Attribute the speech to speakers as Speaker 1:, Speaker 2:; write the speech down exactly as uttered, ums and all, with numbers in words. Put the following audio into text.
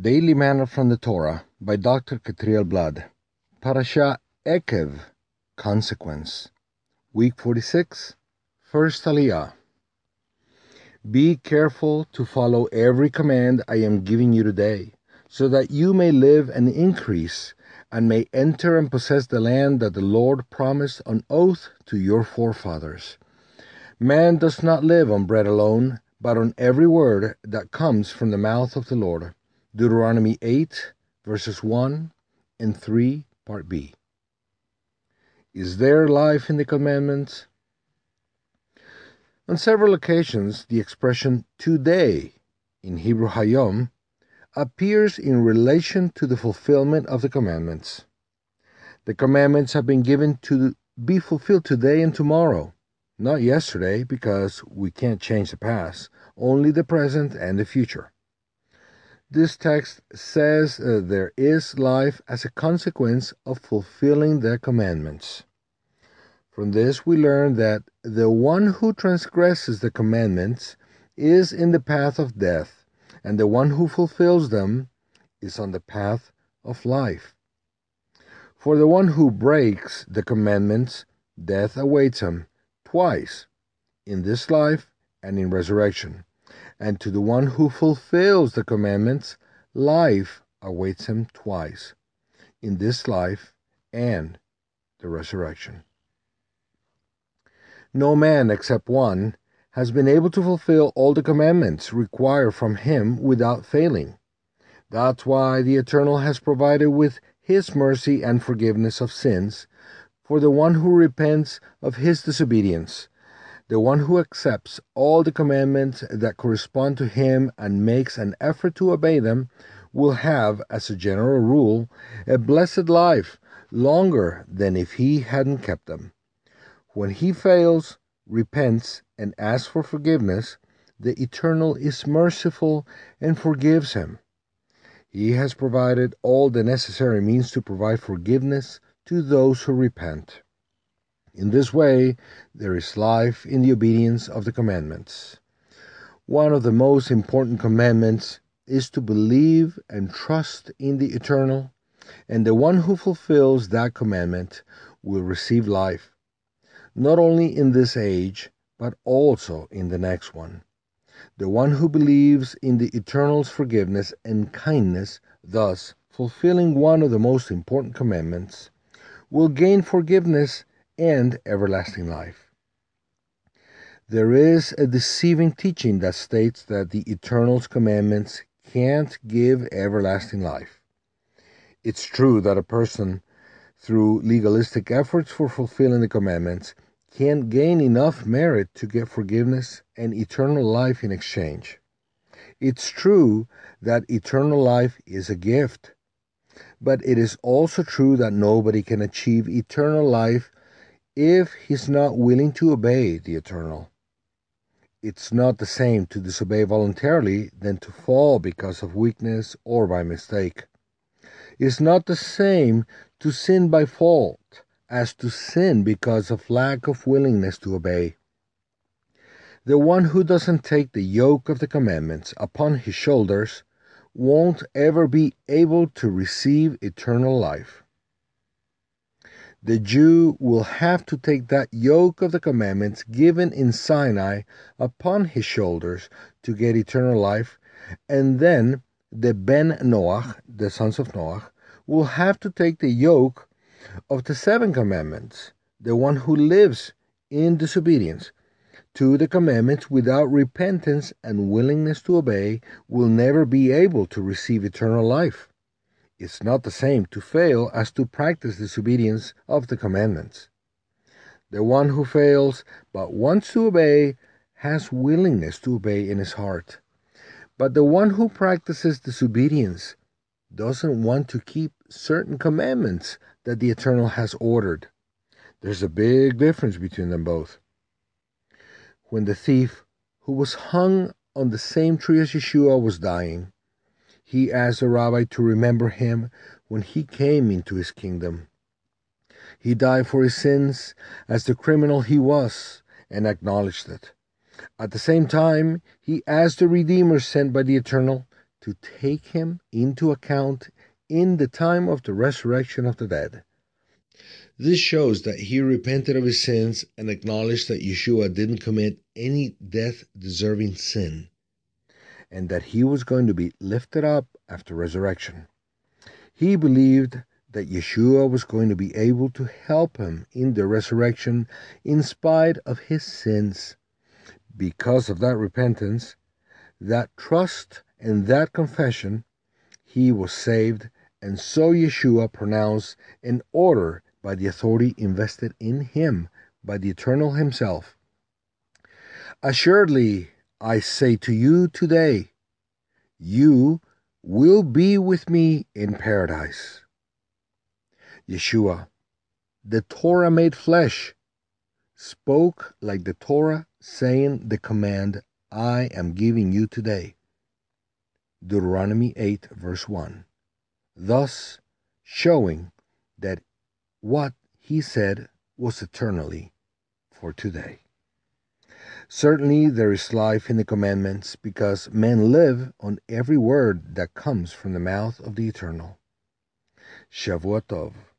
Speaker 1: Daily Manna from the Torah by Doctor Catriel Blood. Parasha Ekev, Consequence. Week forty-six, First Aliyah. Be careful to follow every command I am giving you today, so that you may live and increase, and may enter and possess the land that the Lord promised on oath to your forefathers. Man does not live on bread alone, but on every word that comes from the mouth of the Lord. Deuteronomy eight, verses one and three, part B. Is there life in the commandments? On several occasions, the expression today, in Hebrew hayom, appears in relation to the fulfillment of the commandments. The commandments have been given to be fulfilled today and tomorrow, not yesterday, because we can't change the past, only the present and the future. This text says uh, there is life as a consequence of fulfilling the commandments. From this we learn that the one who transgresses the commandments is in the path of death, and the one who fulfills them is on the path of life. For the one who breaks the commandments, death awaits him twice, in this life and in resurrection. And to the one who fulfills the commandments, life awaits him twice, in this life and the resurrection. No man except one has been able to fulfill all the commandments required from him without failing. That's why the Eternal has provided with His mercy and forgiveness of sins for the one who repents of his disobedience. The one who accepts all the commandments that correspond to him and makes an effort to obey them will have, as a general rule, a blessed life, longer than if he hadn't kept them. When he fails, repents, and asks for forgiveness, the Eternal is merciful and forgives him. He has provided all the necessary means to provide forgiveness to those who repent. In this way, there is life in the obedience of the commandments. One of the most important commandments is to believe and trust in the Eternal, and the one who fulfills that commandment will receive life, not only in this age, but also in the next one. The one who believes in the Eternal's forgiveness and kindness, thus fulfilling one of the most important commandments, will gain forgiveness and everlasting life. There is a deceiving teaching that states that the Eternal's commandments can't give everlasting life. It's true that a person, through legalistic efforts for fulfilling the commandments, can't gain enough merit to get forgiveness and eternal life in exchange. It's true that eternal life is a gift, but it is also true that nobody can achieve eternal life if he's not willing to obey the Eternal. It's not the same to disobey voluntarily than to fall because of weakness or by mistake. It's not the same to sin by fault as to sin because of lack of willingness to obey. The one who doesn't take the yoke of the commandments upon his shoulders won't ever be able to receive eternal life. The Jew will have to take that yoke of the commandments given in Sinai upon his shoulders to get eternal life, and then the Ben Noach, the sons of Noach, will have to take the yoke of the seven commandments. The one who lives in disobedience to the commandments without repentance and willingness to obey will never be able to receive eternal life. It's not the same to fail as to practice disobedience of the commandments. The one who fails but wants to obey has willingness to obey in his heart. But the one who practices disobedience doesn't want to keep certain commandments that the Eternal has ordered. There's a big difference between them both. When the thief, who was hung on the same tree as Yeshua, was dying, he asked the rabbi to remember him when he came into his kingdom. He died for his sins as the criminal he was and acknowledged it. At the same time, he asked the Redeemer sent by the Eternal to take him into account in the time of the resurrection of the dead. This shows that he repented of his sins and acknowledged that Yeshua didn't commit any death-deserving sin, and that he was going to be lifted up after resurrection. He believed that Yeshua was going to be able to help him in the resurrection in spite of his sins. Because of that repentance, that trust, and that confession, he was saved, and so Yeshua pronounced an order by the authority invested in him by the Eternal himself. Assuredly, I say to you today, you will be with me in paradise. Yeshua, the Torah made flesh, spoke like the Torah, saying the command I am giving you today. Deuteronomy eight, verse one. Thus showing that what he said was eternally for today. Certainly there is life in the commandments because men live on every word that comes from the mouth of the Eternal. Shavua Tov.